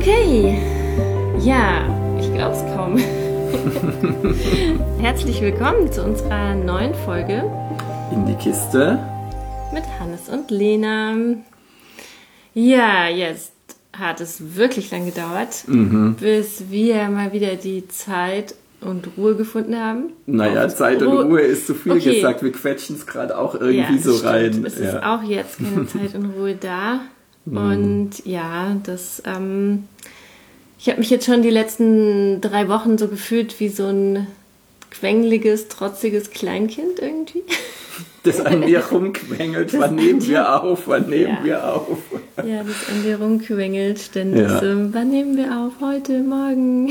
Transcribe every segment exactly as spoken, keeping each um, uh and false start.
Okay, ja, ich glaube es kaum. Herzlich willkommen zu unserer neuen Folge In die Kiste mit Hannes und Lena. Ja, jetzt hat es wirklich lang gedauert, mhm. bis wir mal wieder die Zeit und Ruhe gefunden haben. Naja, Zeit Ruhe. und Ruhe ist zu viel okay. gesagt. Wir quetschen es gerade auch irgendwie ja, so stimmt. rein. Es ja. ist auch jetzt keine Zeit und Ruhe da. Und ja, das, ähm, ich habe mich jetzt schon die letzten drei Wochen so gefühlt wie so ein quengeliges, trotziges Kleinkind irgendwie. Das an dir rumquengelt, wann nehmen wir auf, wann nehmen ja. wir auf. Ja, das an dir rumquengelt ständig. Ja. So, wann nehmen wir auf? Heute, morgen.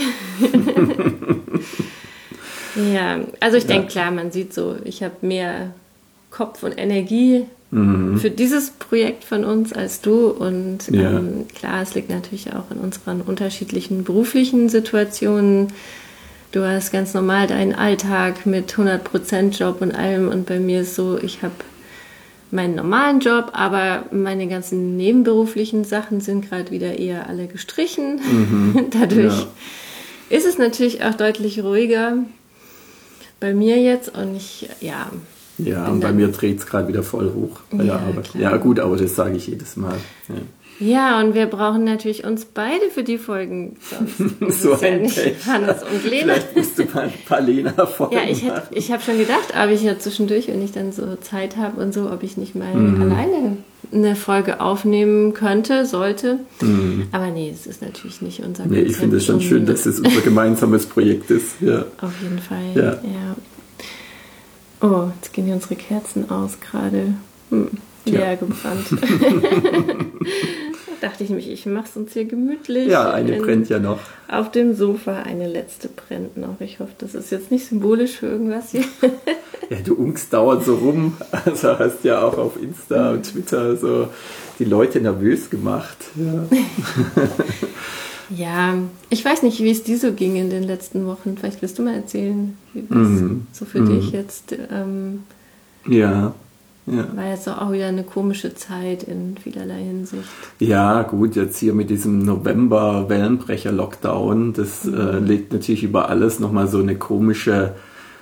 Ja, also ich denke, ja. klar, man sieht so, ich habe mehr Kopf und Energie mhm. für dieses Projekt von uns als du. Und ja. ähm, klar, es liegt natürlich auch in unseren unterschiedlichen beruflichen Situationen. Du hast ganz normal deinen Alltag mit hundert Prozent Job und allem. Und bei mir ist so, ich habe meinen normalen Job, aber meine ganzen nebenberuflichen Sachen sind gerade wieder eher alle gestrichen. Mhm. Dadurch ja. ist es natürlich auch deutlich ruhiger bei mir jetzt. Und ich, ja... Ja, und bei mir dreht es gerade wieder voll hoch bei ja, der Arbeit. Klar. Ja gut, aber das sage ich jedes Mal. Ja. Ja, und wir brauchen natürlich uns beide für die Folgen. Sonst so ist ein ja nicht Pech. Hannes und Lena. Vielleicht musst du mal ein paar Lena-Folgen Ja, ich, hätt, ich habe schon gedacht, aber ich ja zwischendurch, wenn ich dann so Zeit habe und so, ob ich nicht mal mhm. alleine eine Folge aufnehmen könnte, sollte. Mhm. Aber nee, das ist natürlich nicht unser Nee, ich finde es schon schön, dass es unser gemeinsames Projekt ist. Ja. Auf jeden Fall, ja. ja. Oh, jetzt gehen hier unsere Kerzen aus gerade. Hm, leer ja. gebrannt. Da dachte ich mich, ich mache es uns hier gemütlich. Ja, eine in, brennt ja noch. Auf dem Sofa, eine letzte brennt noch. Ich hoffe, das ist jetzt nicht symbolisch für irgendwas hier. Ja, du unkst dauernd so rum. Also hast ja auch auf Insta und Twitter so die Leute nervös gemacht. Ja. Ja, ich weiß nicht, wie es dir so ging in den letzten Wochen. Vielleicht willst du mal erzählen, wie es mm. so für mm. dich jetzt ähm, ja, ja. war jetzt auch wieder eine komische Zeit in vielerlei Hinsicht. Ja, gut, jetzt hier mit diesem November-Wellenbrecher-Lockdown, das mm. äh, legt natürlich über alles nochmal so eine komische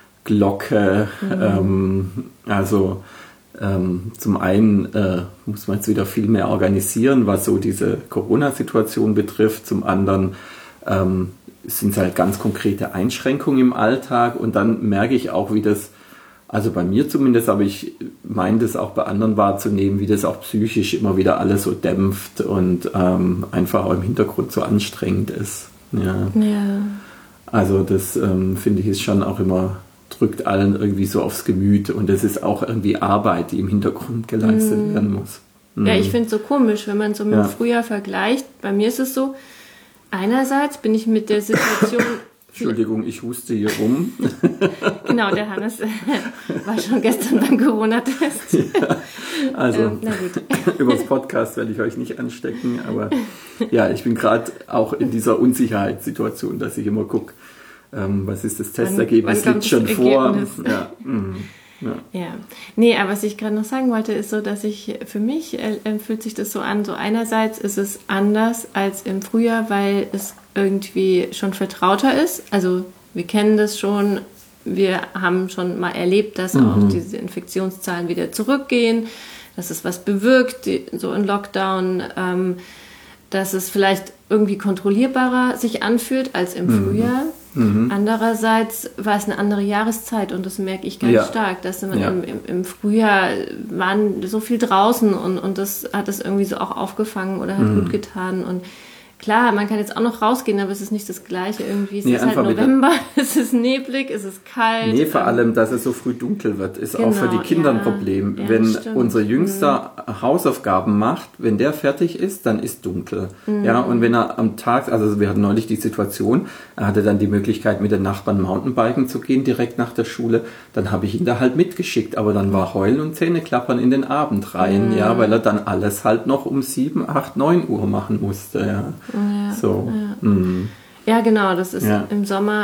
Glocke. Mm. Ähm, also Ähm, zum einen äh, muss man jetzt wieder viel mehr organisieren, was so diese Corona-Situation betrifft. Zum anderen ähm, sind es halt ganz konkrete Einschränkungen im Alltag. Und dann merke ich auch, wie das, also bei mir zumindest, aber ich meine das auch bei anderen wahrzunehmen, wie das auch psychisch immer wieder alles so dämpft und ähm, einfach auch im Hintergrund so anstrengend ist. Ja. Ja. Also das ähm, finde ich ist schon auch immer... drückt allen irgendwie so aufs Gemüt und es ist auch irgendwie Arbeit, die im Hintergrund geleistet mm. werden muss. Mm. Ja, ich finde es so komisch, wenn man so mit ja. Frühjahr vergleicht. Bei mir ist es so, einerseits bin ich mit der Situation... Entschuldigung, ich huste hier rum. Genau, der Hannes war schon gestern beim Corona-Test. Ja, also, ähm, na gut. Über das Podcast werde ich euch nicht anstecken, aber ja, ich bin gerade auch in dieser Unsicherheitssituation, dass ich immer gucke, Ähm, was ist das Testergebnis? Liegt schon vor. Ja. Mm, ja. ja. Nee, aber was ich gerade noch sagen wollte, ist so, dass ich, für mich äh, fühlt sich das so an, so einerseits ist es anders als im Frühjahr, weil es irgendwie schon vertrauter ist. Also wir kennen das schon, wir haben schon mal erlebt, dass mhm. auch diese Infektionszahlen wieder zurückgehen, dass es was bewirkt, die, so in Lockdown, ähm, dass es vielleicht irgendwie kontrollierbarer sich anfühlt als im mhm. Frühjahr. Mhm. Andererseits war es eine andere Jahreszeit und das merke ich ganz ja. stark, dass man ja. im, im, im Frühjahr waren so viel draußen und, und das hat es irgendwie so auch aufgefangen oder hat mhm. gut getan und klar, man kann jetzt auch noch rausgehen, aber es ist nicht das Gleiche irgendwie. Es nee, ist halt November, es ist neblig, es ist kalt. Nee, vor ähm, allem, dass es so früh dunkel wird, ist genau, auch für die Kinder ja, ein Problem. Ja, wenn stimmt. unser Jüngster mhm. Hausaufgaben macht, wenn der fertig ist, dann ist dunkel. Mhm. Ja, und wenn er am Tag, also wir hatten neulich die Situation, er hatte dann die Möglichkeit, mit den Nachbarn Mountainbiken zu gehen, direkt nach der Schule, dann habe ich ihn da halt mitgeschickt, aber dann war Heulen und Zähneklappern in den Abend rein, mhm. ja, weil er dann alles halt noch um sieben, acht, neun Uhr machen musste, ja. Ja, so. ja. Mm. ja, genau, das ist ja. im Sommer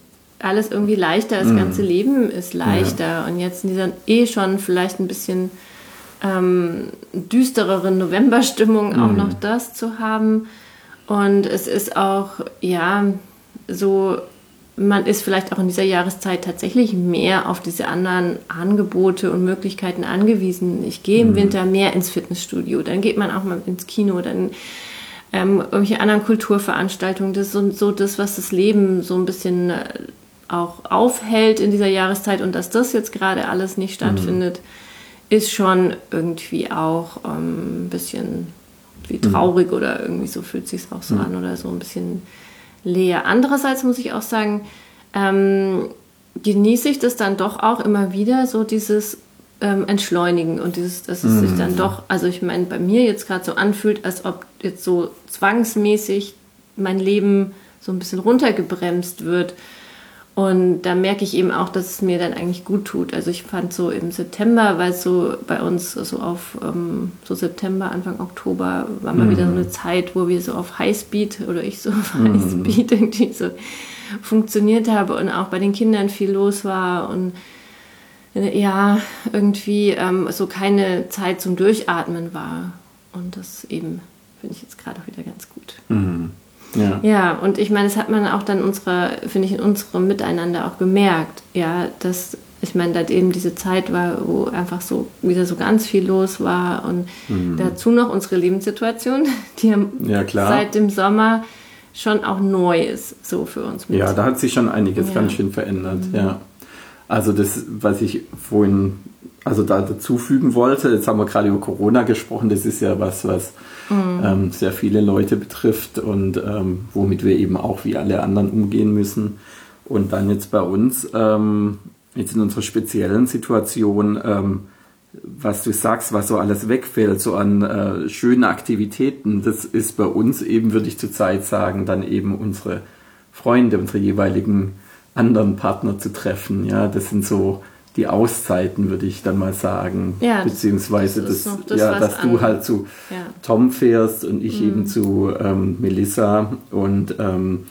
alles irgendwie leichter, das mm. ganze Leben ist leichter ja. und jetzt in dieser eh schon vielleicht ein bisschen ähm, düstereren Novemberstimmung mm. auch noch das zu haben Und es ist auch, ja, so, man ist vielleicht auch in dieser Jahreszeit tatsächlich mehr auf diese anderen Angebote und Möglichkeiten angewiesen. Ich gehe im mhm. Winter mehr ins Fitnessstudio, dann geht man auch mal ins Kino, dann ähm, irgendwelche anderen Kulturveranstaltungen. Das ist so, so das, was das Leben so ein bisschen äh, auch aufhält in dieser Jahreszeit. Und dass das jetzt gerade alles nicht stattfindet, mhm. ist schon irgendwie auch ähm, ein bisschen wie traurig mhm. oder irgendwie so fühlt es sich auch so mhm. an oder so ein bisschen leer. Andererseits muss ich auch sagen, ähm, genieße ich das dann doch auch immer wieder, so dieses ähm, Entschleunigen und dieses, dass es mm. sich dann doch, also ich meine, bei mir jetzt gerade so anfühlt, als ob jetzt so zwangsmäßig mein Leben so ein bisschen runtergebremst wird. Und da merke ich eben auch, dass es mir dann eigentlich gut tut. Also ich fand so im September, weil es so bei uns so auf ähm, so September, Anfang Oktober war mal mm. wieder so eine Zeit, wo wir so auf Highspeed oder ich so auf mm. Highspeed irgendwie so funktioniert habe und auch bei den Kindern viel los war und ja, irgendwie ähm, so keine Zeit zum Durchatmen war. Und das eben finde ich jetzt gerade auch wieder ganz gut. Mm. Ja. ja, und ich meine, das hat man auch dann unsere, finde ich, in unserem Miteinander auch gemerkt, ja, dass, ich meine, da eben diese Zeit war, wo einfach so wieder so ganz viel los war und mhm. dazu noch unsere Lebenssituation, die ja, klar. seit dem Sommer schon auch neu ist, so für uns. Mit. Ja, da hat sich schon einiges ja. ganz schön verändert, mhm. ja. Also das, was ich vorhin also da dazufügen wollte, jetzt haben wir gerade über Corona gesprochen, das ist ja was, was mhm. ähm, sehr viele Leute betrifft und ähm, womit wir eben auch wie alle anderen umgehen müssen. Und dann jetzt bei uns, ähm, jetzt in unserer speziellen Situation, ähm, was du sagst, was so alles wegfällt, so an äh, schönen Aktivitäten, das ist bei uns eben, würde ich zurzeit sagen, dann eben unsere Freunde, unsere jeweiligen anderen Partner zu treffen. Ja, das sind so die Auszeiten, würde ich dann mal sagen. Ja, beziehungsweise, das, das, das ja, dass an. du halt zu ja. Tom fährst und ich mhm. eben zu ähm, Melissa. Und ähm,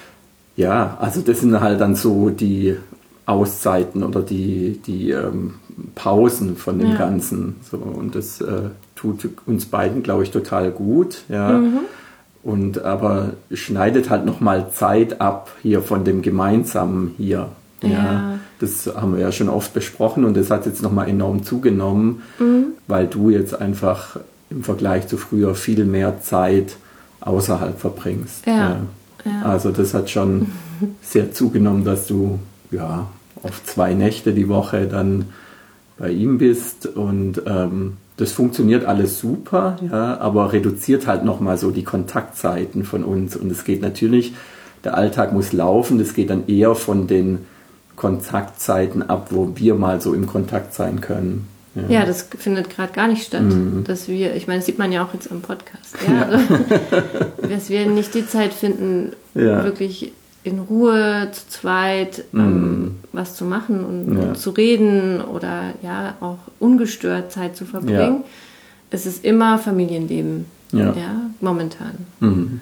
ja, also das sind halt dann so die Auszeiten oder die, die ähm, Pausen von dem ja. Ganzen. So, und das äh, tut uns beiden, glaube ich, total gut. Ja. Mhm. Und aber schneidet halt nochmal Zeit ab hier von dem Gemeinsamen hier. Ja. ja. Das haben wir ja schon oft besprochen und das hat jetzt nochmal enorm zugenommen, mhm. weil du jetzt einfach im Vergleich zu früher viel mehr Zeit außerhalb verbringst. Ja. Ja. Ja. Also das hat schon sehr zugenommen, dass du ja auf zwei Nächte die Woche dann bei ihm bist und ähm, das funktioniert alles super, ja, aber reduziert halt nochmal so die Kontaktzeiten von uns und es geht natürlich, der Alltag muss laufen, das geht dann eher von den Kontaktzeiten ab, wo wir mal so im Kontakt sein können. Ja, ja das findet gerade gar nicht statt, mhm. dass wir, ich meine, das sieht man ja auch jetzt am Podcast, ja, ja. Also, dass wir nicht die Zeit finden, ja. wirklich in Ruhe zu zweit mhm. ähm, was zu machen und, ja. und zu reden oder ja auch ungestört Zeit zu verbringen. Ja. Es ist immer Familienleben, ja, ja momentan. Mhm.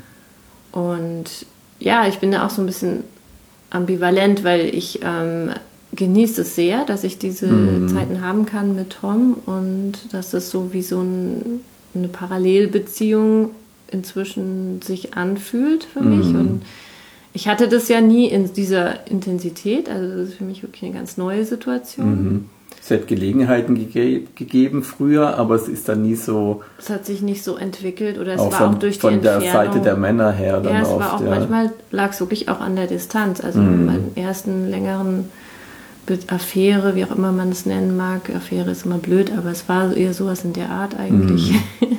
Und ja, ich bin da auch so ein bisschen ambivalent, weil ich ähm, genieße es sehr, dass ich diese mhm. Zeiten haben kann mit Tom und dass es so wie so ein, eine Parallelbeziehung inzwischen sich anfühlt für mich. Mhm. Und ich hatte das ja nie in dieser Intensität, also das ist für mich wirklich eine ganz neue Situation. Mhm. Es hat Gelegenheiten gege- gegeben früher, aber es ist dann nie so... Es hat sich nicht so entwickelt oder es auch war von, auch durch die von Entfernung. der Seite der Männer her dann ja, es oft. War auch ja. Manchmal lag es wirklich auch an der Distanz. Also mhm. meinen ersten längeren Affäre, wie auch immer man es nennen mag, Affäre ist immer blöd, aber es war eher sowas in der Art eigentlich. Mhm.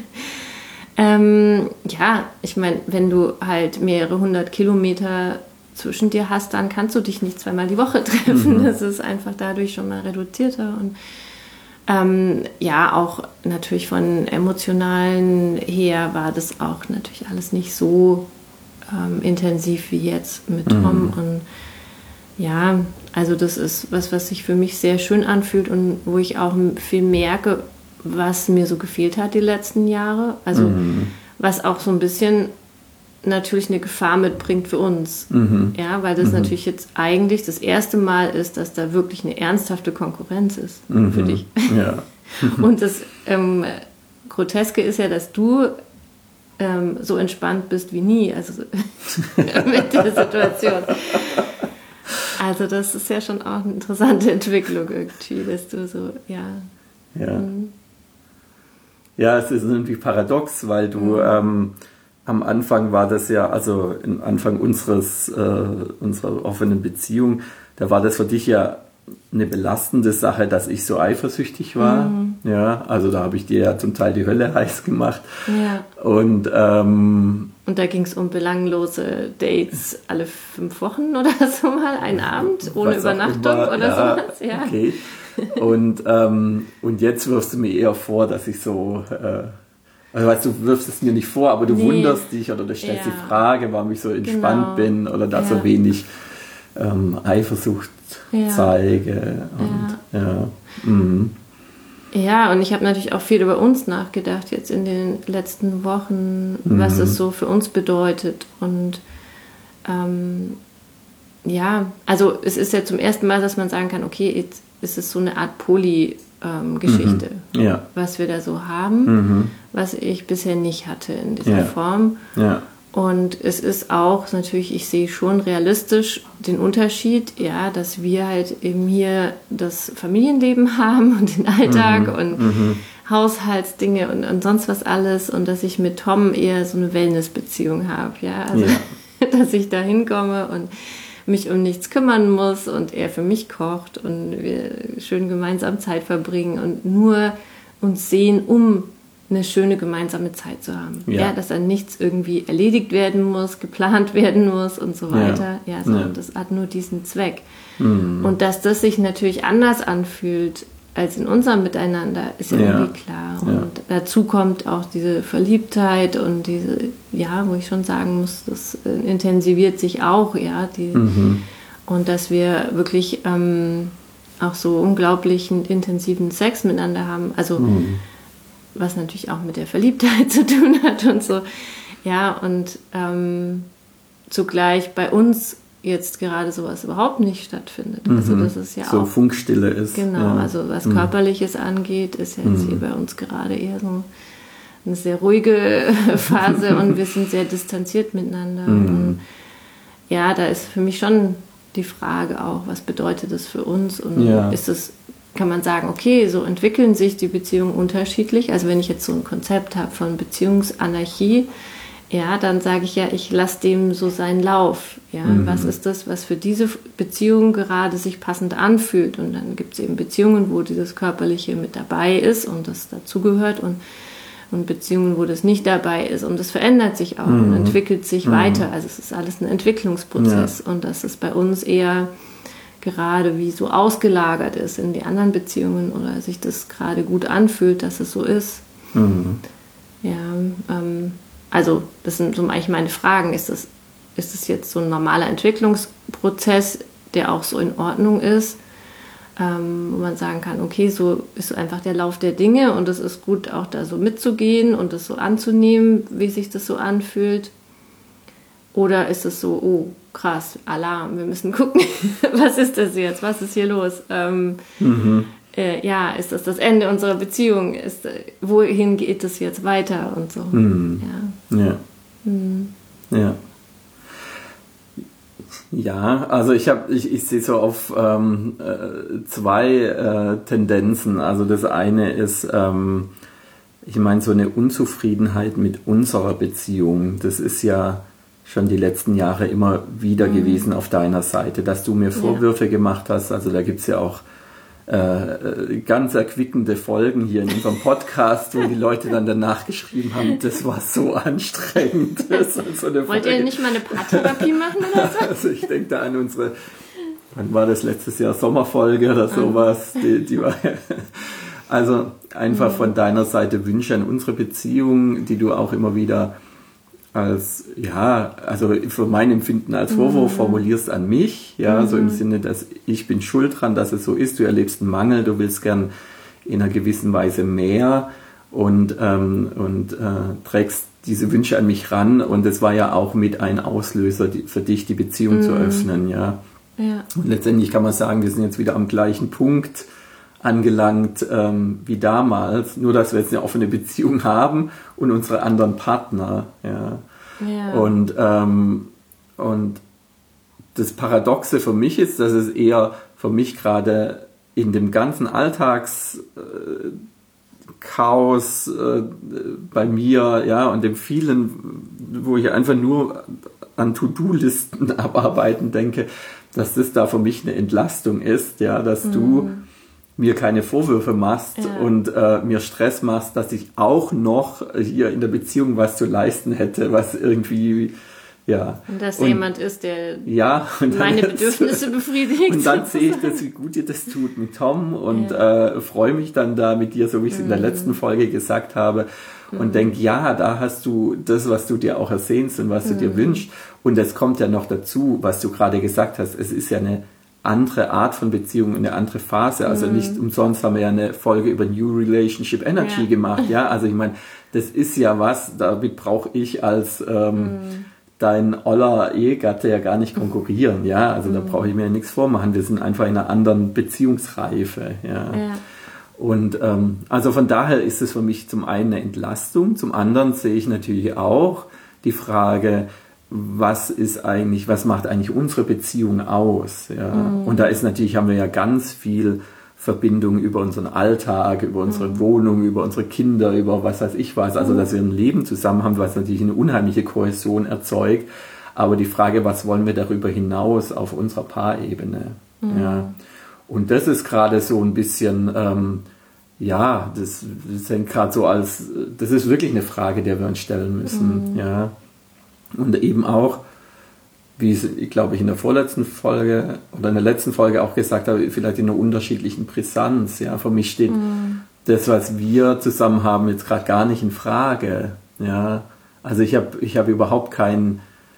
ähm, ja, ich meine, wenn du halt mehrere hundert Kilometer zwischen dir hast, dann kannst du dich nicht zweimal die Woche treffen. Mhm. Das ist einfach dadurch schon mal reduzierter. Und ähm, ja, auch natürlich von emotionalen her war das auch natürlich alles nicht so ähm, intensiv wie jetzt mit Tom. Mhm. Und ja, also das ist was, was sich für mich sehr schön anfühlt und wo ich auch viel merke, was mir so gefehlt hat die letzten Jahre. Also mhm. was auch so ein bisschen natürlich eine Gefahr mitbringt für uns. Mhm. Ja, weil das mhm. natürlich jetzt eigentlich das erste Mal ist, dass da wirklich eine ernsthafte Konkurrenz ist mhm. für dich. Ja. Und das ähm, Groteske ist ja, dass du ähm, so entspannt bist wie nie, also mit der Situation. Also das ist ja schon auch eine interessante Entwicklung irgendwie, dass du so, ja. Ja, mhm. ja, es ist irgendwie paradox, weil du mhm. ähm, am Anfang war das ja, also am Anfang unseres, äh, unserer offenen Beziehung, da war das für dich ja eine belastende Sache, dass ich so eifersüchtig war. Mhm. Ja, also da habe ich dir ja zum Teil die Hölle heiß gemacht. Ja. Und, ähm, und da ging es um belanglose Dates alle fünf Wochen oder so mal, einen Abend, ohne Übernachtung immer, oder ja, sowas. Ja, okay. Und, ähm, und jetzt wirfst du mir eher vor, dass ich so... Äh, Also weißt du, wirfst es mir nicht vor, aber du nee. wunderst dich oder du stellst ja. die Frage, warum ich so entspannt genau. bin oder da ja. so wenig ähm, Eifersucht ja. zeige. Und, ja. Ja. Mhm. ja, und ich habe natürlich auch viel über uns nachgedacht jetzt in den letzten Wochen, mhm. was es so für uns bedeutet. Und ähm, ja, also es ist ja zum ersten Mal, dass man sagen kann, okay, jetzt ist es so eine Art Poly- Ähm, Geschichte, mhm. ja. was wir da so haben, mhm. was ich bisher nicht hatte in dieser ja. Form. Ja. Und es ist auch natürlich, ich sehe schon realistisch den Unterschied, ja, dass wir halt eben hier das Familienleben haben und den Alltag mhm. und mhm. Haushaltsdinge und, und sonst was alles und dass ich mit Tom eher so eine Wellnessbeziehung habe, ja, also ja. dass ich da hinkomme und mich um nichts kümmern muss und er für mich kocht und wir schön gemeinsam Zeit verbringen und nur uns sehen, um eine schöne gemeinsame Zeit zu haben. Ja, ja dass dann nichts irgendwie erledigt werden muss, geplant werden muss und so weiter. Ja, ja sondern ja. das hat nur diesen Zweck. Mhm. Und dass das sich natürlich anders anfühlt als in unserem Miteinander, ist ja, ja. irgendwie klar. Und ja. dazu kommt auch diese Verliebtheit und diese, ja, wo ich schon sagen muss, das intensiviert sich auch, ja. Die, mhm. Und dass wir wirklich ähm, auch so unglaublichen intensiven Sex miteinander haben. Also, mhm. was natürlich auch mit der Verliebtheit zu tun hat und so. Ja, und ähm, zugleich bei uns jetzt gerade sowas überhaupt nicht stattfindet. Mhm. Also das ist ja so auch... Funkstille ist. Genau, ja. also was mhm. Körperliches angeht, ist jetzt mhm. hier bei uns gerade eher so eine sehr ruhige Phase und wir sind sehr distanziert miteinander. Mhm. Und ja, da ist für mich schon die Frage auch, was bedeutet das für uns? Und ja. ist es, kann man sagen, okay, so entwickeln sich die Beziehungen unterschiedlich. Also wenn ich jetzt so ein Konzept habe von Beziehungsanarchie, ja, dann sage ich ja, ich lasse dem so seinen Lauf. Ja, mhm. was ist das, was für diese Beziehung gerade sich passend anfühlt? Und dann gibt es eben Beziehungen, wo dieses Körperliche mit dabei ist und das dazugehört und, und Beziehungen, wo das nicht dabei ist. Und das verändert sich auch mhm. und entwickelt sich mhm. weiter. Also es ist alles ein Entwicklungsprozess ja. und das ist bei uns eher gerade wie so ausgelagert ist in die anderen Beziehungen oder sich das gerade gut anfühlt, dass es so ist. Mhm. Ja, ähm, also das sind so eigentlich meine Fragen. Ist das, ist das jetzt so ein normaler Entwicklungsprozess, der auch so in Ordnung ist, ähm, wo man sagen kann, okay, so ist einfach der Lauf der Dinge und es ist gut, auch da so mitzugehen und das so anzunehmen, wie sich das so anfühlt? Oder ist es so, oh, krass, Alarm, wir müssen gucken, was ist das jetzt, was ist hier los? Ähm, mhm. äh, ja, ist das das Ende unserer Beziehung? Ist, äh, wohin geht es jetzt weiter und so? Mhm. Ja. Ja. Mhm. Ja. Ja, also ich habe, ich, ich sehe so auf ähm, äh, zwei äh, Tendenzen. Also das eine ist, ähm, ich meine, so eine Unzufriedenheit mit unserer Beziehung. Das ist ja schon die letzten Jahre immer wieder mhm. gewesen auf deiner Seite, dass du mir Vorwürfe ja. gemacht hast. Also da gibt es ja auch äh, ganz erquickende Folgen hier in unserem Podcast, wo die Leute dann danach geschrieben haben, das war so anstrengend. Das so eine Wollt Folge. Ihr nicht mal eine Paartherapie machen oder so? Also ich denke da an unsere, wann war das letztes Jahr, Sommerfolge oder sowas, die, die war also einfach mhm. von deiner Seite Wünsche an unsere Beziehung, die du auch immer wieder als, ja, also für mein Empfinden als Vorwurf mhm. formulierst an mich, ja, mhm. so im Sinne, dass ich bin schuld dran, dass es so ist, du erlebst einen Mangel, du willst gern in einer gewissen Weise mehr und, ähm, und äh, trägst diese Wünsche an mich ran und es war ja auch mit ein Auslöser die, für dich, die Beziehung mhm. zu öffnen, ja. ja. Und letztendlich kann man sagen, wir sind jetzt wieder am gleichen Punkt, angelangt ähm, wie damals, nur dass wir jetzt eine offene Beziehung haben und unsere anderen Partner. Ja. Ja. Und, ähm, und das Paradoxe für mich ist, dass es eher für mich gerade in dem ganzen Alltagschaos äh, äh, bei mir, ja, und dem vielen, wo ich einfach nur an To-Do-Listen abarbeiten denke, dass das da für mich eine Entlastung ist, ja, dass mhm. du mir keine Vorwürfe machst ja. und äh, mir Stress machst, dass ich auch noch hier in der Beziehung was zu leisten hätte, was irgendwie, ja. Und dass und, jemand ist, der ja, und meine jetzt, Bedürfnisse befriedigt. Und dann sehe ich, dass, wie gut dir das tut mit Tom und ja. äh, freue mich dann da mit dir, so wie ich es mhm. in der letzten Folge gesagt habe, mhm. und denke, ja, da hast du das, was du dir auch ersehnst und was du mhm. dir wünschst. Und es kommt ja noch dazu, was du gerade gesagt hast, es ist ja eine andere Art von Beziehung, eine andere Phase. Also mhm. nicht umsonst haben wir ja eine Folge über New Relationship Energy ja. gemacht. Ja, also ich meine, das ist ja was, damit brauche ich als ähm, mhm. dein oller Ehegatte ja gar nicht konkurrieren. Ja, also mhm. da brauche ich mir ja nichts vormachen. Wir sind einfach in einer anderen Beziehungsreife. Ja. ja. Und ähm, also von daher ist es für mich zum einen eine Entlastung, zum anderen sehe ich natürlich auch die Frage, was ist eigentlich, was macht eigentlich unsere Beziehung aus? Ja? Mhm. Und da ist natürlich, haben wir ja ganz viel Verbindung über unseren Alltag, über unsere mhm. Wohnung, über unsere Kinder, über was weiß ich was. Also, dass wir ein Leben zusammen haben, was natürlich eine unheimliche Kohäsion erzeugt. Aber die Frage, was wollen wir darüber hinaus auf unserer Paarebene? Mhm. Ja? Und das ist gerade so ein bisschen, ähm, ja, das, das hängt gerade so als, das ist wirklich eine Frage, der wir uns stellen müssen. Mhm. Ja. Und eben auch, wie ich glaube ich in der vorletzten Folge oder in der letzten Folge auch gesagt habe, vielleicht in einer unterschiedlichen Brisanz. Ja, für mich steht mhm. das, was wir zusammen haben, jetzt gerade gar nicht in Frage. Ja, also ich habe ich habe überhaupt kein,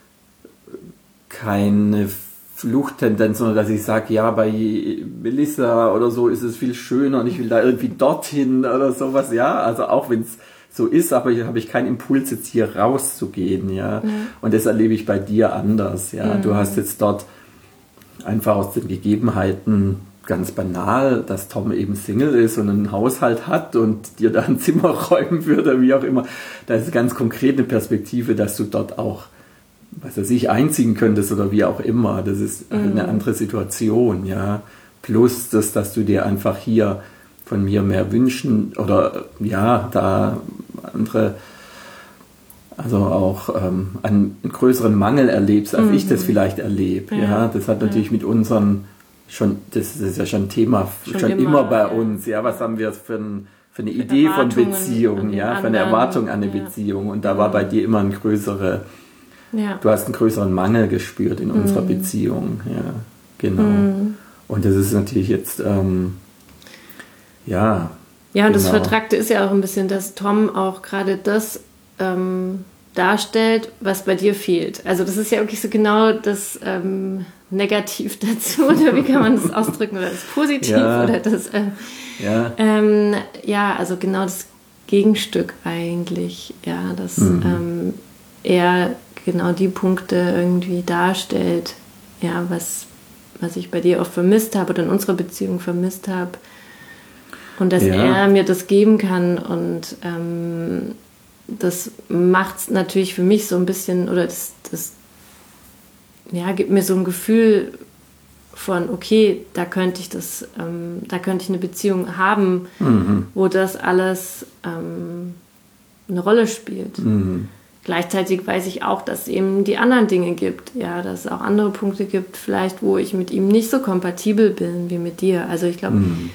keine Fluchttendenz, sondern dass ich sage, ja, bei Melissa oder so ist es viel schöner und ich will da irgendwie dorthin oder sowas. Ja, also auch wenn es so ist, aber hier habe ich keinen Impuls, jetzt hier rauszugehen, ja. Mhm. Und das erlebe ich bei dir anders, ja. Mhm. Du hast jetzt dort einfach aus den Gegebenheiten ganz banal, dass Tom eben Single ist und einen Haushalt hat und dir da ein Zimmer räumen würde, wie auch immer. Da ist ganz konkret eine Perspektive, dass du dort auch, was weiß ich, einziehen könntest oder wie auch immer. Das ist mhm. eine andere Situation, ja. Plus das, dass du dir einfach hier von mir mehr wünschen oder ja, da andere, also auch ähm, einen, einen größeren Mangel erlebst, als mhm. ich das vielleicht erlebe. Ja. ja, das hat natürlich ja. mit unseren schon, das ist ja schon ein Thema, schon, schon immer, immer bei ja. uns. Ja, was haben wir für, ein, für eine für Idee von Beziehung, ja, für eine Erwartung an eine ja. Beziehung. Und da ja. war bei dir immer ein größere, ja. du hast einen größeren Mangel gespürt in unserer mhm. Beziehung. Ja, genau. Mhm. Und das ist natürlich jetzt ähm, Ja, ja, und genau. Das Vertrackte ist ja auch ein bisschen, dass Tom auch gerade das ähm, darstellt, was bei dir fehlt. Also das ist ja wirklich so genau das ähm, Negativ dazu, oder wie kann man das ausdrücken, oder das Positiv, ja. oder das, äh, ja. Ähm, ja, also genau das Gegenstück eigentlich, ja, dass mhm. ähm, er genau die Punkte irgendwie darstellt, ja, was, was ich bei dir auch vermisst habe oder in unserer Beziehung vermisst habe. Und dass ja. er mir das geben kann und ähm, das macht es natürlich für mich so ein bisschen, oder das, das ja, gibt mir so ein Gefühl von, okay, da könnte ich das, ähm, da könnte ich eine Beziehung haben, mhm. wo das alles ähm, eine Rolle spielt. Mhm. Gleichzeitig weiß ich auch, dass es eben die anderen Dinge gibt, ja, dass es auch andere Punkte gibt, vielleicht, wo ich mit ihm nicht so kompatibel bin wie mit dir. Also ich glaube, mhm.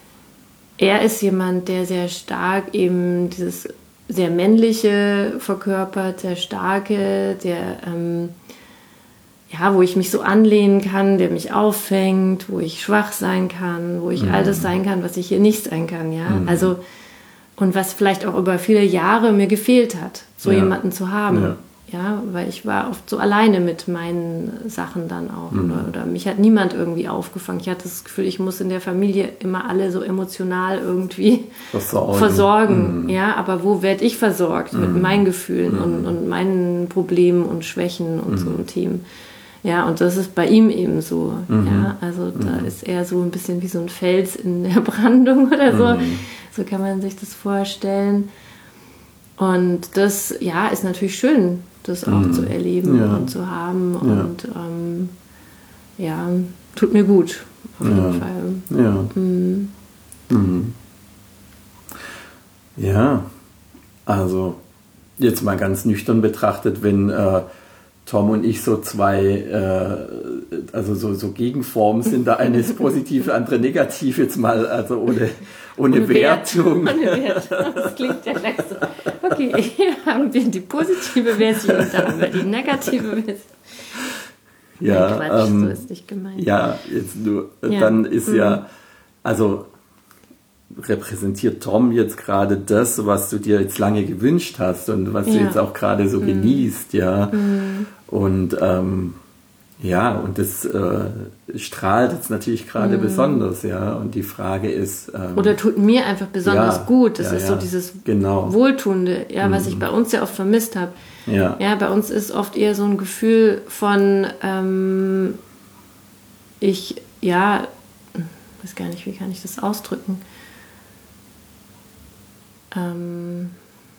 er ist jemand, der sehr stark eben dieses sehr männliche verkörpert, sehr starke, der, ähm, ja, wo ich mich so anlehnen kann, der mich auffängt, wo ich schwach sein kann, wo ich mhm. all das sein kann, was ich hier nicht sein kann, ja. Mhm. Also, und was vielleicht auch über viele Jahre mir gefehlt hat, so ja. jemanden zu haben. Ja. Ja, weil ich war oft so alleine mit meinen Sachen dann auch. Mhm. Oder, oder mich hat niemand irgendwie aufgefangen. Ich hatte das Gefühl, ich muss in der Familie immer alle so emotional irgendwie versorgen. versorgen. Mhm. Ja, aber wo werde ich versorgt? Mhm. Mit meinen Gefühlen mhm. und, und meinen Problemen und Schwächen und mhm. so Themen. Ja, und das ist bei ihm eben so. Mhm. Ja, also da Mhm. ist er so ein bisschen wie so ein Fels in der Brandung oder so. Mhm. So kann man sich das vorstellen. Und das, ja, ist natürlich schön, das auch Mhm. zu erleben Ja. und zu haben. Ja. Und ähm, ja, tut mir gut, auf jeden Ja. Fall. Ja. Mhm. Mhm. Ja, also jetzt mal ganz nüchtern betrachtet, wenn äh, Tom und ich so zwei, äh, also so, so Gegenformen sind, der eine ist positiv, der andere negativ, jetzt mal, also ohne, ohne, Ohne Wert. Wertung. Ohne Wertung. Das klingt ja gleich so. Okay, hier haben wir die positive Version, da haben wir die negative Version. Ja, Nein, Quatsch, ähm, so ist nicht gemeint. Ja, jetzt nur, Ja. dann ist Mhm. ja, also repräsentiert Tom jetzt gerade das, was du dir jetzt lange gewünscht hast und was du Ja. jetzt auch gerade so Mhm. genießt, ja. Mhm. Und ähm, ja, und das äh, strahlt jetzt natürlich gerade Mhm. besonders, ja. Und die Frage ist, ähm, Oder tut mir einfach besonders ja, gut. Das ja, ist ja, so dieses genau. Wohltuende, ja, was Mhm. ich bei uns ja oft vermisst habe. Ja. Ja, bei uns ist oft eher so ein Gefühl von, ähm, ich, ja, weiß gar nicht, wie kann ich das ausdrücken? Ähm,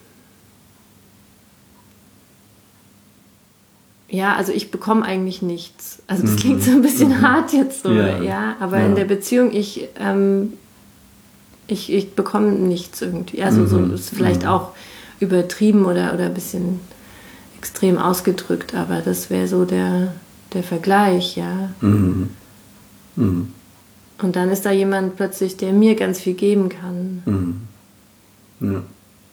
ja, also ich bekomme eigentlich nichts. Also das Mhm. klingt so ein bisschen Mhm. hart jetzt so, Ja. ja, aber Ja. in der Beziehung, ich, ähm, ich, ich bekomme nichts irgendwie. Also so Mhm. ist vielleicht Mhm. auch übertrieben oder, oder ein bisschen extrem ausgedrückt, aber das wäre so der, der Vergleich, ja. Mhm. Mhm. Und dann ist da jemand plötzlich, der mir ganz viel geben kann. Mhm. Ja.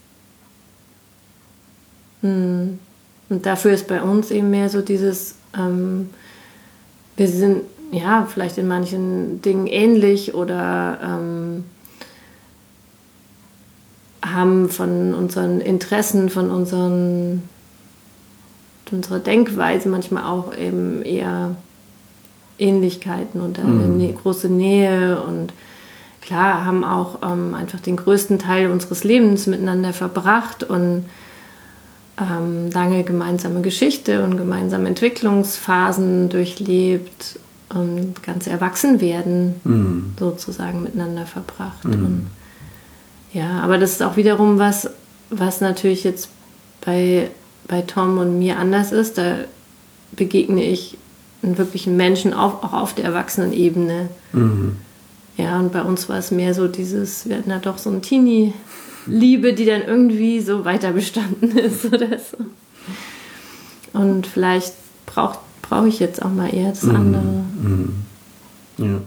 Hm. Und dafür ist bei uns eben mehr so dieses, ähm, wir sind ja vielleicht in manchen Dingen ähnlich oder ähm, haben von unseren Interessen, von unseren, unserer Denkweise manchmal auch eben eher Ähnlichkeiten und eine Mhm. nä- große Nähe und klar haben auch ähm, einfach den größten Teil unseres Lebens miteinander verbracht und ähm, lange gemeinsame Geschichte und gemeinsame Entwicklungsphasen durchlebt und ganz erwachsen werden Mhm. sozusagen miteinander verbracht. Mhm. Und ja, aber das ist auch wiederum was, was natürlich jetzt bei, bei Tom und mir anders ist. Da begegne ich einen wirklichen Menschen auf, auch auf der Erwachsenenebene. Mhm. Ja, und bei uns war es mehr so dieses, wir hatten da doch so ein Teenie-Liebe, die dann irgendwie so weiter bestanden ist oder so. Und vielleicht brauche brauch ich jetzt auch mal eher das Mhm. andere. Mhm. Ja.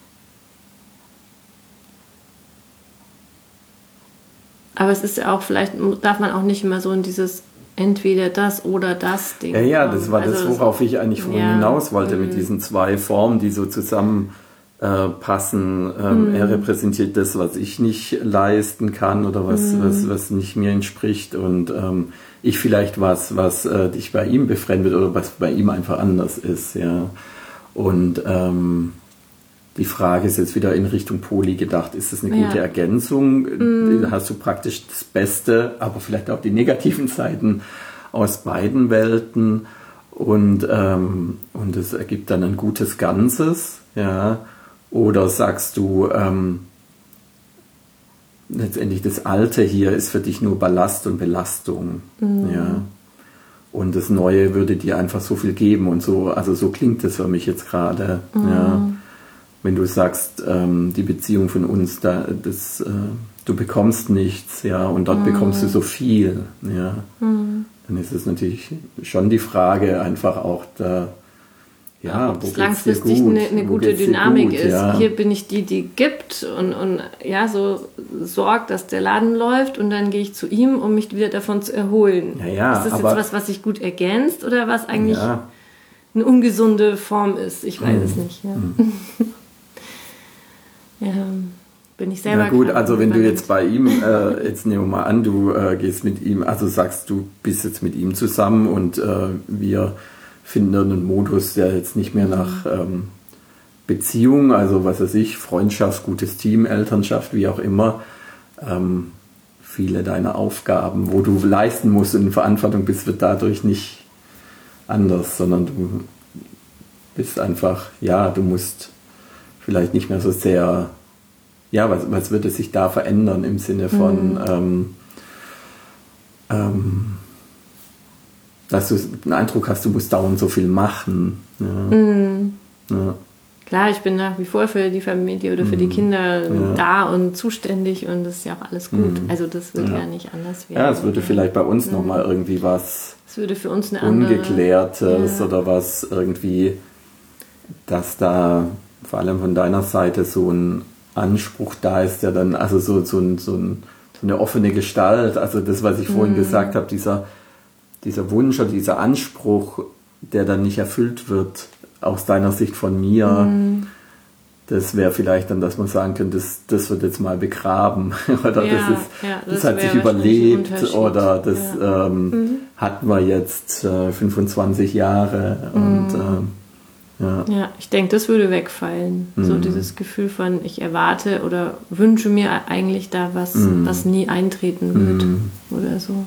Aber es ist ja auch, vielleicht darf man auch nicht immer so in dieses entweder das oder das Ding. Ja, ja, das war Also das, worauf ich eigentlich vorhin ja, hinaus wollte, mm. mit diesen zwei Formen, die so zusammen äh, passen. Ähm, Mm. Er repräsentiert das, was ich nicht leisten kann oder was, Mm. was, was nicht mir entspricht und ähm, ich vielleicht was, was äh, dich bei ihm befremdet oder was bei ihm einfach anders ist. Ja. Und ähm, die Frage ist jetzt wieder in Richtung Poli gedacht. Ist das eine Ja. gute Ergänzung? Mm. Hast du praktisch das Beste, aber vielleicht auch die negativen Seiten aus beiden Welten und ähm, und es ergibt dann ein gutes Ganzes, ja? Oder sagst du ähm, letztendlich das Alte hier ist für dich nur Ballast und Belastung, Mm. ja? Und das Neue würde dir einfach so viel geben und so, also so klingt es für mich jetzt gerade, Mm. ja. Wenn du sagst, ähm, die Beziehung von uns, da, das, äh, du bekommst nichts, ja, und dort Mm. bekommst du so viel, ja, Mm. dann ist es natürlich schon die Frage, einfach auch da, ja, ob wo es geht's langfristig dir gut? eine, eine Wo gute geht's dir Dynamik gut? ist. Ja. Hier bin ich die, die gibt und, und ja, so sorgt, dass der Laden läuft und dann gehe ich zu ihm, um mich wieder davon zu erholen. Ja, ja, ist das aber- jetzt was, was sich gut ergänzt oder was eigentlich Ja. eine ungesunde Form ist? Ich weiß Mhm. es nicht. Ja. ja, bin ich selber Na gut, krank also wenn du ambivalent. jetzt bei ihm, äh, jetzt nehmen wir mal an, du äh, gehst mit ihm, also sagst du bist jetzt mit ihm zusammen und äh, wir finden einen Modus, der jetzt nicht mehr nach ähm, Beziehung, also was weiß ich, Freundschaft, gutes Team, Elternschaft, wie auch immer, ähm, viele deiner Aufgaben, wo du leisten musst und in Verantwortung bist, wird dadurch nicht anders, sondern du bist einfach, ja, du musst vielleicht nicht mehr so sehr, ja, was, was würde sich da verändern im Sinne von, mhm. ähm, ähm, dass du den Eindruck hast, du musst dauernd so viel machen. Ja. Mhm. Ja. Klar, ich bin nach wie vor für die Familie oder für mhm. die Kinder ja. da und zuständig und das ist ja auch alles gut. Mhm. Also das wird ja. ja nicht anders werden. Ja, es würde vielleicht bei uns mhm. nochmal irgendwie was es würde für uns eine Ungeklärtes andere, ja. oder was irgendwie, dass da vor allem von deiner Seite so ein Anspruch da ist, der dann, also so, so, ein, so, ein, so eine offene Gestalt, also das, was ich vorhin mhm. gesagt habe, dieser, dieser Wunsch oder dieser Anspruch, der dann nicht erfüllt wird, aus deiner Sicht von mir, mm. das wäre vielleicht dann, dass man sagen könnte, das, das wird jetzt mal begraben oder ja, das, ist, ja, das, das hat sich überlebt oder das ja. ähm, mhm. hatten wir jetzt äh, fünfundzwanzig Jahre und mm. ähm, ja. ja, ich denke, das würde wegfallen. Mm. So dieses Gefühl von, ich erwarte oder wünsche mir eigentlich da was, mm. was nie eintreten wird mm. oder so.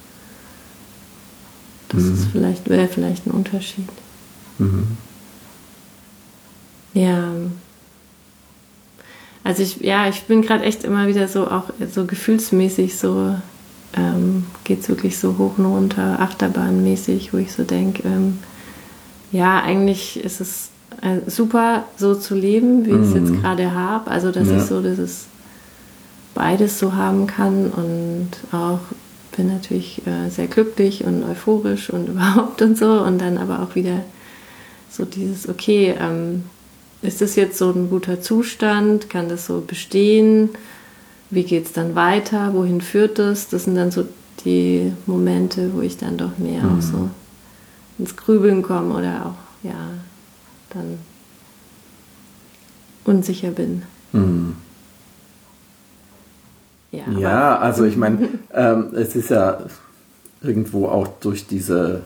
Das mm. ist vielleicht, wäre vielleicht ein Unterschied. Mhm. Ja, also ich, ja, ich bin gerade echt immer wieder so auch so gefühlsmäßig so, ähm, geht's wirklich so hoch und runter, achterbahnmäßig, wo ich so denke, ähm, ja, eigentlich ist es äh, super so zu leben, wie ich es jetzt gerade habe, also dass ja. ich so, dass es beides so haben kann und auch bin natürlich äh, sehr glücklich und euphorisch und überhaupt und so und dann aber auch wieder so dieses, okay, ähm, ist das jetzt so ein guter Zustand? Kann das so bestehen? Wie geht es dann weiter? Wohin führt das? Das sind dann so die Momente, wo ich dann doch mehr mhm. auch so ins Grübeln komme oder auch, ja, dann unsicher bin. Mhm. Ja, ja, also ich meine, ähm, es ist ja irgendwo auch durch diese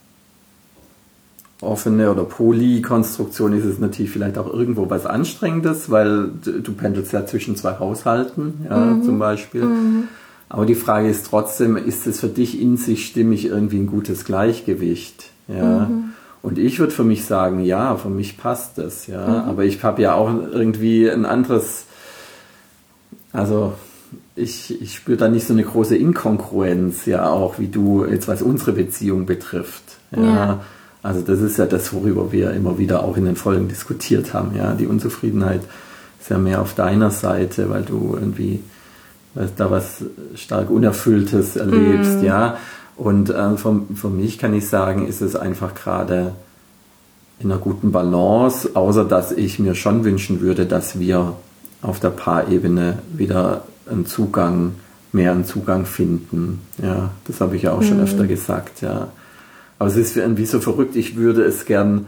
offene oder Polykonstruktion ist es natürlich vielleicht auch irgendwo was Anstrengendes, weil du, du pendelst ja zwischen zwei Haushalten, ja, mhm. zum Beispiel. Mhm. Aber die Frage ist trotzdem, ist es für dich in sich stimmig irgendwie ein gutes Gleichgewicht? Ja. Mhm. Und ich würde für mich sagen, ja, für mich passt das, ja. Mhm. Aber ich habe ja auch irgendwie ein anderes, also ich, ich spüre da nicht so eine große Inkongruenz, ja, auch wie du jetzt, was unsere Beziehung betrifft. Ja. ja. Also das ist ja das, worüber wir immer wieder auch in den Folgen diskutiert haben. Ja, die Unzufriedenheit ist ja mehr auf deiner Seite, weil du irgendwie weil da was stark Unerfülltes erlebst. Mm. Ja, und äh, für, für mich kann ich sagen, ist es einfach gerade in einer guten Balance, außer dass ich mir schon wünschen würde, dass wir auf der Paarebene wieder einen Zugang, mehr einen Zugang finden. Ja, das habe ich ja auch mm. schon öfter gesagt. Ja. Aber es ist irgendwie so verrückt, ich würde es gern,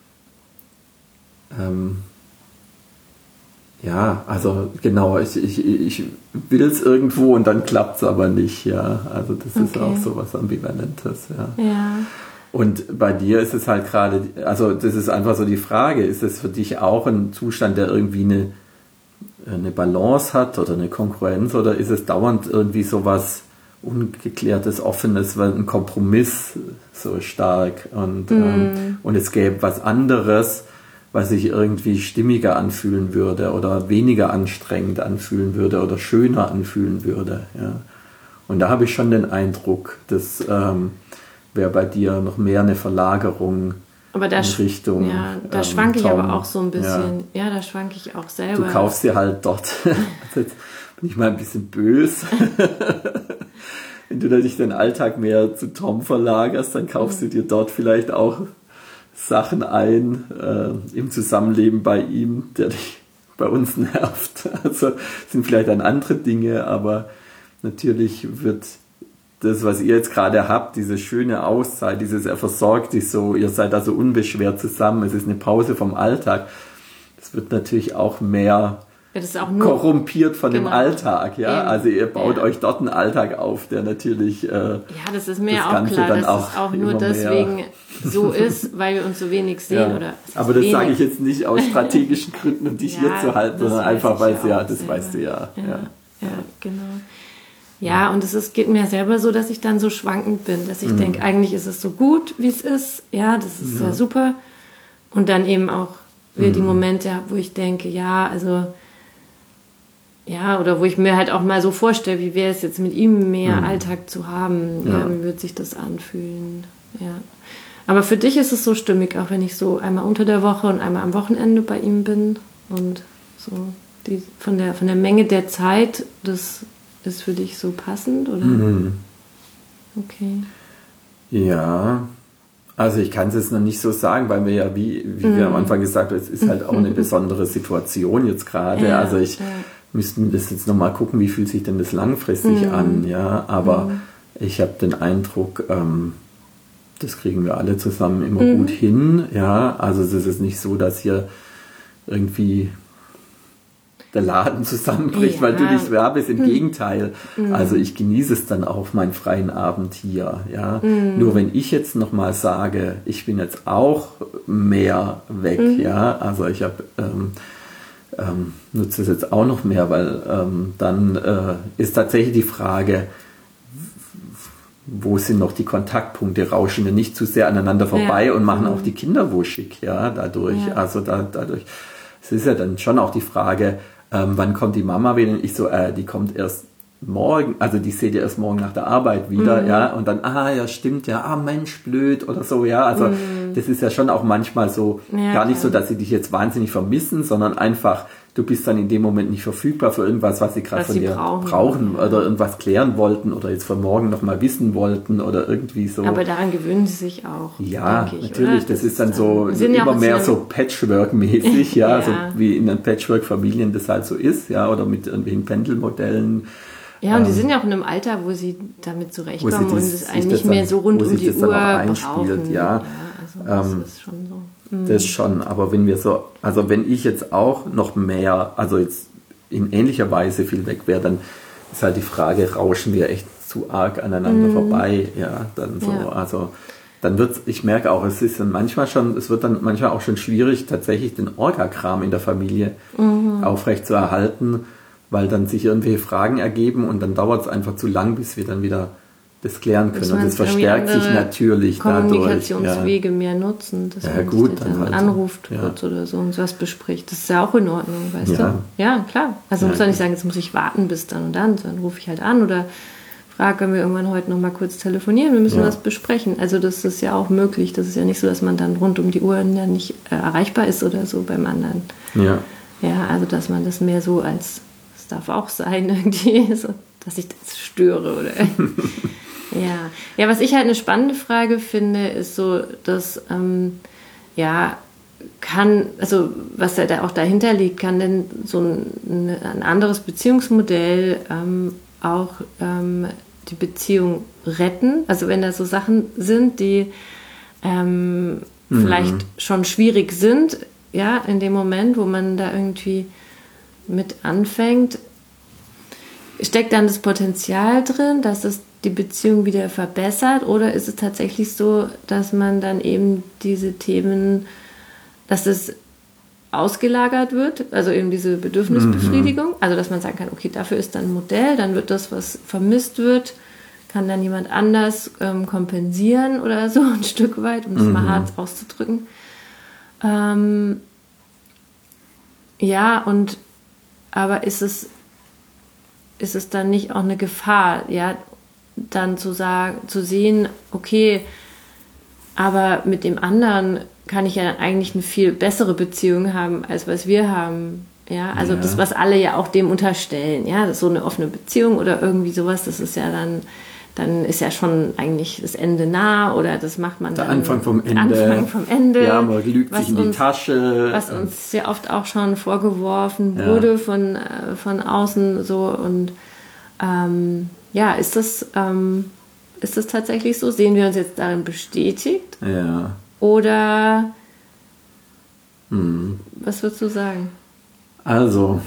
ähm, ja, also genau, ich, ich, ich will es irgendwo und dann klappt es aber nicht, ja. Also das okay. ist auch so was Ambivalentes, ja. ja. Und bei dir ist es halt gerade, also das ist einfach so die Frage, ist es für dich auch ein Zustand, der irgendwie eine, eine Balance hat oder eine Kongruenz oder ist es dauernd irgendwie sowas ungeklärtes, offenes, weil ein Kompromiss so stark und, mm. ähm, und es gäbe was anderes, was sich irgendwie stimmiger anfühlen würde oder weniger anstrengend anfühlen würde oder schöner anfühlen würde. Ja. Und da habe ich schon den Eindruck, das ähm, wäre bei dir noch mehr eine Verlagerung aber da in Richtung ja, da ähm, schwanke ich Traum. aber auch so ein bisschen. Ja, ja da schwanke ich auch selber. Du kaufst dir halt dort, also jetzt bin ich mal ein bisschen böse, wenn du dich den Alltag mehr zu Tom verlagerst, dann kaufst du dir dort vielleicht auch Sachen ein äh, im Zusammenleben bei ihm, der dich bei uns nervt. Also sind vielleicht dann andere Dinge, aber natürlich wird das, was ihr jetzt gerade habt, diese schöne Auszeit, dieses er versorgt dich so, ihr seid also unbeschwert zusammen, es ist eine Pause vom Alltag, das wird natürlich auch mehr ja, das ist auch nur, korrumpiert von genau. dem Alltag, ja. Eben. Also ihr baut ja. euch dort einen Alltag auf, der natürlich äh, ja, das ist mir auch klar, dass auch es auch nur deswegen so ist, weil wir uns so wenig sehen. Ja. Oder aber das wenig. sage ich jetzt nicht aus strategischen Gründen, um dich ja, hier zu halten, sondern einfach, weil es ja, das selber. weißt du ja. Ja, ja. ja genau. Ja, und es ist, geht mir selber so, dass ich dann so schwankend bin, dass ich mhm. denke, eigentlich ist es so gut, wie es ist. Ja, das ist ja, ja super. Und dann eben auch wieder mhm. die Momente habe, wo ich denke, ja, also ja, oder wo ich mir halt auch mal so vorstelle, wie wäre es jetzt mit ihm mehr mhm. Alltag zu haben, ja. Ja, wie wird sich das anfühlen, ja. Aber für dich ist es so stimmig, auch wenn ich so einmal unter der Woche und einmal am Wochenende bei ihm bin und so die, von der, von der Menge der Zeit, das ist für dich so passend, oder? Mhm. Okay. Ja, also ich kann es jetzt noch nicht so sagen, weil wir ja, wie, wie mhm. wir am Anfang gesagt haben, es ist halt auch eine besondere Situation jetzt gerade, ja, also ich ja. müsste mir das jetzt nochmal gucken, wie fühlt sich denn das langfristig mhm. an, ja, aber mhm. ich habe den Eindruck, ähm, das kriegen wir alle zusammen immer mhm. gut hin, ja, also es ist nicht so, dass hier irgendwie der Laden zusammenbricht, ja. weil du nicht da bist, im mhm. Gegenteil, mhm. also ich genieße es dann auch auf meinen freien Abend hier, ja, mhm. nur wenn ich jetzt nochmal sage, ich bin jetzt auch mehr weg, mhm. ja, also ich habe ähm, ähm, nutze es jetzt auch noch mehr, weil ähm, dann äh, ist tatsächlich die Frage, wo sind noch die Kontaktpunkte, rauschen wir nicht zu sehr aneinander vorbei ja. und machen mhm. auch die Kinder wuschig, ja, dadurch. Ja. Also da, dadurch, es ist ja dann schon auch die Frage, ähm, wann kommt die Mama wieder? Und ich so, äh, die kommt erst morgen, also die seht ihr erst morgen nach der Arbeit wieder, mhm. ja, und dann, ah, ja, stimmt, ja, ah, Mensch, blöd oder so, ja, also mhm. das ist ja schon auch manchmal so, ja, gar nicht so, dass sie dich jetzt wahnsinnig vermissen, sondern einfach, du bist dann in dem Moment nicht verfügbar für irgendwas, was sie gerade von dir brauchen, brauchen oder irgendwas klären wollten oder jetzt von morgen noch mal wissen wollten oder irgendwie so. Aber daran gewöhnen sie sich auch. Ja, ich, natürlich. Das, das ist dann so, so immer mehr so Patchwork-mäßig, ja, ja, so wie in den Patchwork-Familien das halt so ist, ja, oder mit irgendwelchen Pendelmodellen. Ja, und ähm, die sind ja auch in einem Alter, wo sie damit zurechtkommen und es eigentlich nicht mehr so rund um die Uhr brauchen. Ja, ja, also das ähm, ist schon so. Das schon, aber wenn wir so, also wenn ich jetzt auch noch mehr, also jetzt in ähnlicher Weise viel weg wäre, dann ist halt die Frage, rauschen wir echt zu arg aneinander mm. vorbei, ja, dann so, ja. also dann wird's, ich merke auch, es ist dann manchmal schon, es wird dann manchmal auch schon schwierig, tatsächlich den Orga-Kram in der Familie mm. aufrecht zu erhalten, weil dann sich irgendwelche Fragen ergeben und dann dauert es einfach zu lang, bis wir dann wieder das klären können. Und das verstärkt sich natürlich Kommunikationswege dadurch, ja. mehr nutzen, dass ja, man gut, dann, dann halt, anruft ja. kurz oder so und was bespricht. Das ist ja auch in Ordnung, weißt ja. du? Ja, klar. Also man ja. muss ja nicht sagen, jetzt muss ich warten bis dann und dann, sondern rufe ich halt an oder frage, können wir irgendwann heute noch mal kurz telefonieren, wir müssen ja. was besprechen. Also das ist ja auch möglich. Das ist ja nicht so, dass man dann rund um die Uhr ja nicht äh, erreichbar ist oder so beim anderen. Ja. Ja, also dass man das mehr so als, das darf auch sein irgendwie, so, dass ich das störe oder... Ja. ja, was ich halt eine spannende Frage finde, ist so, dass, ähm, ja, kann, also was ja da auch dahinter liegt, kann denn so ein, ein anderes Beziehungsmodell ähm, auch ähm, die Beziehung retten? Also wenn da so Sachen sind, die ähm, mhm. vielleicht schon schwierig sind, ja, in dem Moment, wo man da irgendwie mit anfängt, steckt dann das Potenzial drin, dass es die Beziehung wieder verbessert, oder ist es tatsächlich so, dass man dann eben diese Themen, dass es ausgelagert wird, also eben diese Bedürfnisbefriedigung, mhm. also dass man sagen kann, okay, dafür ist dann ein Modell, dann wird das, was vermisst wird, kann dann jemand anders ähm, kompensieren oder so ein Stück weit, um das mhm. mal hart auszudrücken. Ähm, ja, und aber ist es ist es dann nicht auch eine Gefahr, ja, dann zu sagen, zu sehen, okay, aber mit dem anderen kann ich ja dann eigentlich eine viel bessere Beziehung haben, als was wir haben. Ja, also ja. das, was alle ja auch dem unterstellen, ja, das ist so eine offene Beziehung oder irgendwie sowas, das ist ja dann, dann ist ja schon eigentlich das Ende nah oder das macht man der dann. Anfang vom Ende. Anfang vom Ende. Ja, man lügt sich in die uns, Tasche. Was uns sehr oft auch schon vorgeworfen ja. wurde von, von außen so und ähm, ja, ist das, ähm, ist das tatsächlich so? Sehen wir uns jetzt darin bestätigt? Ja. Oder hm. was würdest du sagen? Also,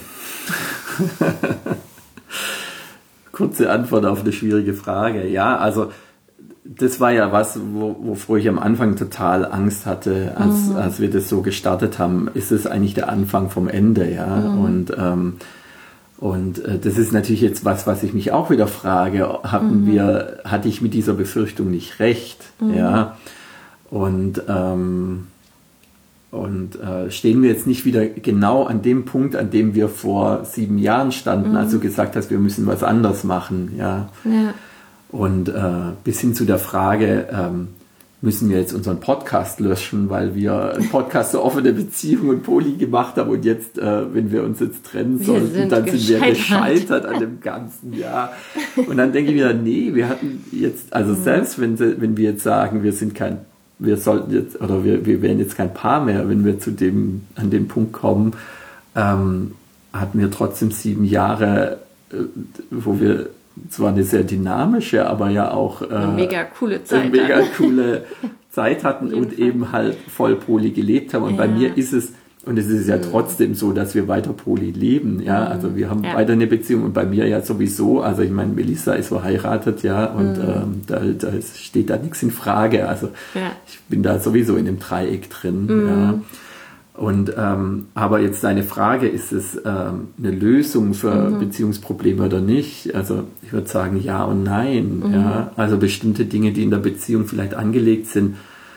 kurze Antwort auf eine schwierige Frage. Ja, also das war ja was, wo, wovor ich am Anfang total Angst hatte, als, mhm. als wir das so gestartet haben. Ist es eigentlich der Anfang vom Ende? Ja, mhm. und ähm, Und äh, das ist natürlich jetzt was, was ich mich auch wieder frage, hatten mhm. wir, hatte ich mit dieser Befürchtung nicht recht? Mhm. Ja. Und ähm, Und äh, stehen wir jetzt nicht wieder genau an dem Punkt, an dem wir vor sieben Jahren standen, mhm. als du gesagt hast, wir müssen was anderes machen. Ja. ja. Und äh, bis hin zu der Frage, ähm, müssen wir jetzt unseren Podcast löschen, weil wir einen Podcast zur offene Beziehung und Poly gemacht haben und jetzt, äh, wenn wir uns jetzt trennen sollten, sind dann sind wir gescheitert an dem Ganzen. Ja. Und dann denke ich wieder, nee, wir hatten jetzt, also mhm. selbst wenn, wenn wir jetzt sagen, wir sind kein wir sollten jetzt, oder wir, wir wären jetzt kein Paar mehr, wenn wir zu dem, an den Punkt kommen, ähm, hatten wir trotzdem sieben Jahre, äh, wo wir zwar eine sehr dynamische, aber ja auch äh, eine mega coole Zeit, eine mega coole Zeit hatten und Fall. eben halt voll Poly gelebt haben. Und ja. bei mir ist es, und es ist ja mhm. trotzdem so, dass wir weiter Poly leben, ja, also wir haben ja. weiter eine Beziehung und bei mir ja sowieso, also ich meine, Melissa ist verheiratet, ja, und mhm. ähm, da, da steht da nichts in Frage, also ja. ich bin da sowieso in dem Dreieck drin, mhm. ja. Und ähm, aber jetzt deine Frage, ist es ähm, eine Lösung für mhm. Beziehungsprobleme oder nicht? Also ich würde sagen ja und nein, mhm. ja, also bestimmte Dinge, die in der Beziehung vielleicht angelegt sind,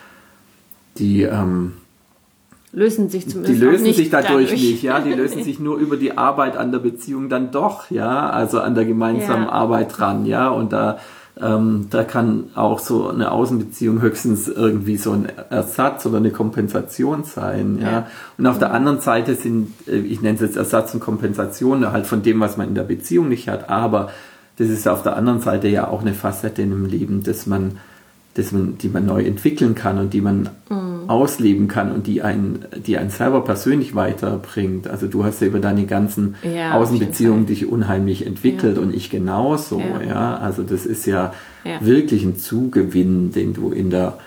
die ähm, lösen sich zumindest Die lösen nicht sich dadurch, dadurch nicht, ja, die lösen sich nur über die Arbeit an der Beziehung dann doch, ja, also an der gemeinsamen ja. Arbeit dran, ja, und da, ähm, da kann auch so eine Außenbeziehung höchstens irgendwie so ein Ersatz oder eine Kompensation sein, ja, ja. und auf der anderen Seite sind, ich nenne es jetzt Ersatz und Kompensation, halt von dem, was man in der Beziehung nicht hat, aber das ist auf der anderen Seite ja auch eine Facette in dem Leben, dass man dass man, die man neu entwickeln kann und die man mm. ausleben kann und die einen, die einen selber persönlich weiterbringt. Also du hast ja über deine ganzen ja, Außenbeziehungen dich unheimlich entwickelt ja. und ich genauso. Ja. ja. Also das ist ja, ja wirklich ein Zugewinn, den du in der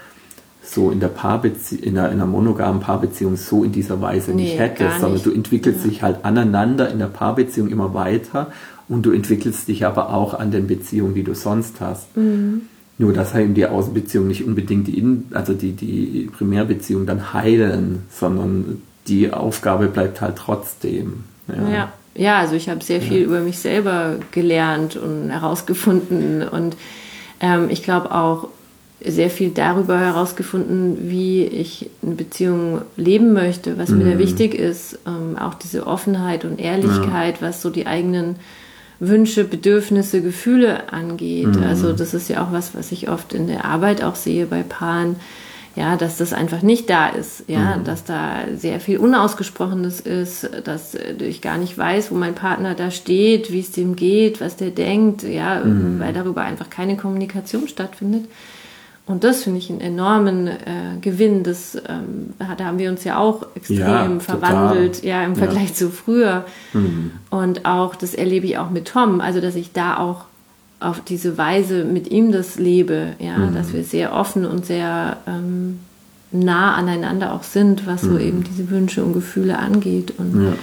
so in der Paarbeziehung, in einer, in einer monogamen Paarbeziehung so in dieser Weise nee, nicht hättest, sondern du entwickelst ja. dich halt aneinander in der Paarbeziehung immer weiter und du entwickelst dich aber auch an den Beziehungen, die du sonst hast. Mhm. Nur, dass halt die Außenbeziehung nicht unbedingt die, In- also die, die Primärbeziehung dann heilen, sondern die Aufgabe bleibt halt trotzdem. Ja, ja. ja also ich habe sehr viel ja. über mich selber gelernt und herausgefunden und ähm, ich glaube auch sehr viel darüber herausgefunden, wie ich eine Beziehung leben möchte, was mhm. mir da wichtig ist. Ähm, auch diese Offenheit und Ehrlichkeit, ja. was so die eigenen Wünsche, Bedürfnisse, Gefühle angeht. Mhm. Also das ist ja auch was, was ich oft in der Arbeit auch sehe bei Paaren, ja, dass das einfach nicht da ist, ja, mhm. dass da sehr viel Unausgesprochenes ist, dass ich gar nicht weiß, wo mein Partner da steht, wie es dem geht, was der denkt, ja, mhm. weil darüber einfach keine Kommunikation stattfindet. Und das finde ich einen enormen äh, Gewinn. Das, ähm, da haben wir uns ja auch extrem ja, verwandelt, total. ja, im Vergleich ja. zu früher. Mhm. Und auch, das erlebe ich auch mit Tom, also dass ich da auch auf diese Weise mit ihm das lebe, ja, mhm. dass wir sehr offen und sehr ähm, nah aneinander auch sind, was mhm. so eben diese Wünsche und Gefühle angeht. Und ja.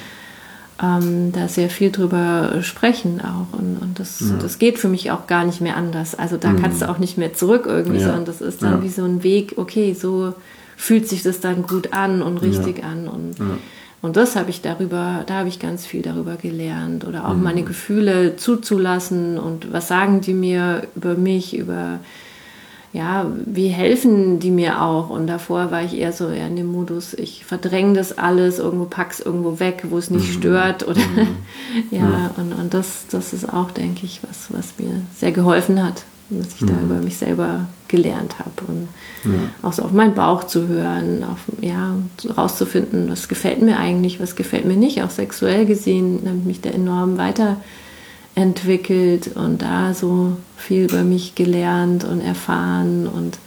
Ähm, da sehr viel drüber sprechen auch und, und das, ja. das geht für mich auch gar nicht mehr anders. Also da mhm. kannst du auch nicht mehr zurück irgendwie, ja. sondern das ist dann ja. wie so ein Weg, okay, so fühlt sich das dann gut an und richtig ja. an und, ja. und das habe ich darüber, da habe ich ganz viel darüber gelernt oder auch mhm. meine Gefühle zuzulassen und was sagen die mir über mich, über ja, wie helfen die mir auch? Und davor war ich eher so eher in dem Modus, ich verdränge das alles, irgendwo pack's irgendwo weg, wo es nicht mhm. stört. Oder mhm. ja, ja, und, und das, das ist auch, denke ich, was, was mir sehr geholfen hat, dass ich mhm. da über mich selber gelernt habe. Und ja. auch so auf meinen Bauch zu hören, auf, ja, rauszufinden, was gefällt mir eigentlich, was gefällt mir nicht. Auch sexuell gesehen habe ich mich da enorm weiter entwickelt und da so viel über mich gelernt und erfahren und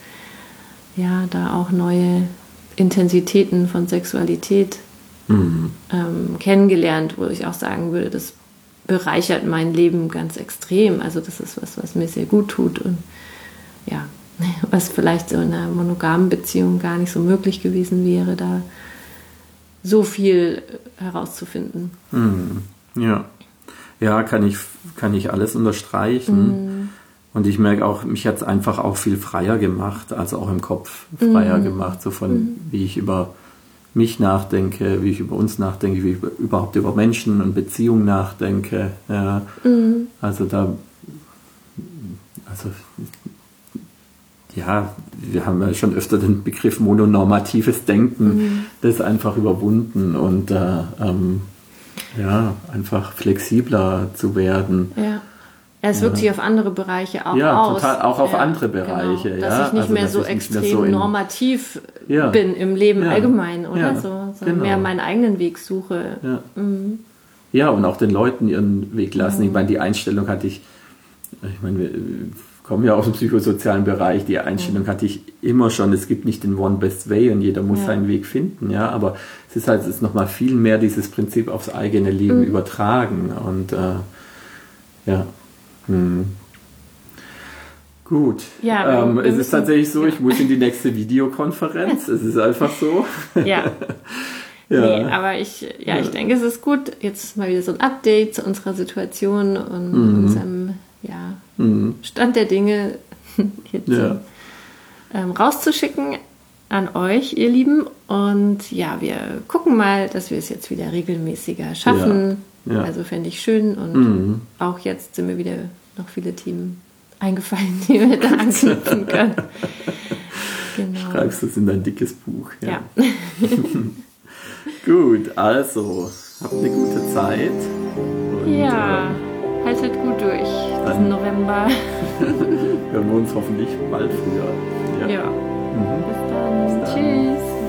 ja, da auch neue Intensitäten von Sexualität mhm. ähm, kennengelernt, wo ich auch sagen würde, das bereichert mein Leben ganz extrem. Also das ist was, was mir sehr gut tut und ja, was vielleicht so in einer monogamen Beziehung gar nicht so möglich gewesen wäre, da so viel herauszufinden. Mhm. Ja. Ja, kann ich, kann ich alles unterstreichen. Mm. Und ich merke auch, mich hat es einfach auch viel freier gemacht, also auch im Kopf freier mm. gemacht, so von, mm. wie ich über mich nachdenke, wie ich über uns nachdenke, wie ich überhaupt über Menschen und Beziehungen nachdenke. Ja. Mm. Also da, also ja, wir haben ja schon öfter den Begriff mononormatives Denken, mhm. das ist einfach überwunden und äh, ähm, ja, einfach flexibler zu werden. Ja. Es wirkt ja. sich auf andere Bereiche auch ja, aus. Total, auch auf ja, andere Bereiche. Genau. Dass ja. ich nicht also, mehr so ich extrem nicht mehr so in, normativ ja. bin im Leben ja. allgemein, oder? Ja. So, sondern genau. mehr meinen eigenen Weg suche. Ja. Mhm. ja, und auch den Leuten ihren Weg lassen. Mhm. Ich meine, die Einstellung hatte ich, ich meine, wir kommen ja aus dem psychosozialen Bereich, die Einstellung mhm. hatte ich immer schon, es gibt nicht den One Best Way und jeder muss ja. seinen Weg finden, ja, aber es ist halt, es ist nochmal viel mehr dieses Prinzip aufs eigene Leben mhm. übertragen und äh, ja, hm. Gut. Ja, ähm, es ist tatsächlich so, ich muss in die nächste Videokonferenz. Es ist einfach so. Ja. ja. Nee, aber ich, ja, ja, ich denke, es ist gut, jetzt mal wieder so ein Update zu unserer Situation und mhm. unserem ja, mhm. Stand der Dinge jetzt ja. ähm, rauszuschicken an euch, ihr Lieben. Und ja, wir gucken mal, dass wir es jetzt wieder regelmäßiger schaffen. Ja. Ja. Also fände ich schön. Und mhm. auch jetzt sind mir wieder noch viele Themen eingefallen, die wir da anknüpfen können. Genau. Schreibst du es in dein dickes Buch. Ja. ja. Gut, also, habt eine gute Zeit. Und, ja, äh, haltet gut durch diesen November. Hören wir uns hoffentlich bald früher. Ja. ja. Mhm. Bis dann. Bis dann. Tschüss.